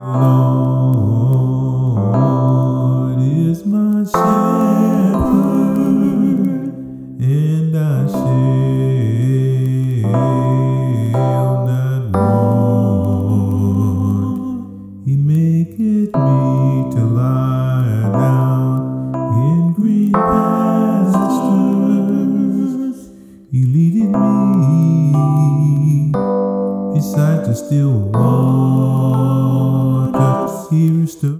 Lord is my shepherd, and I shall not want. He maketh me to lie down in green pastures. He leadeth me beside the still waters. He restores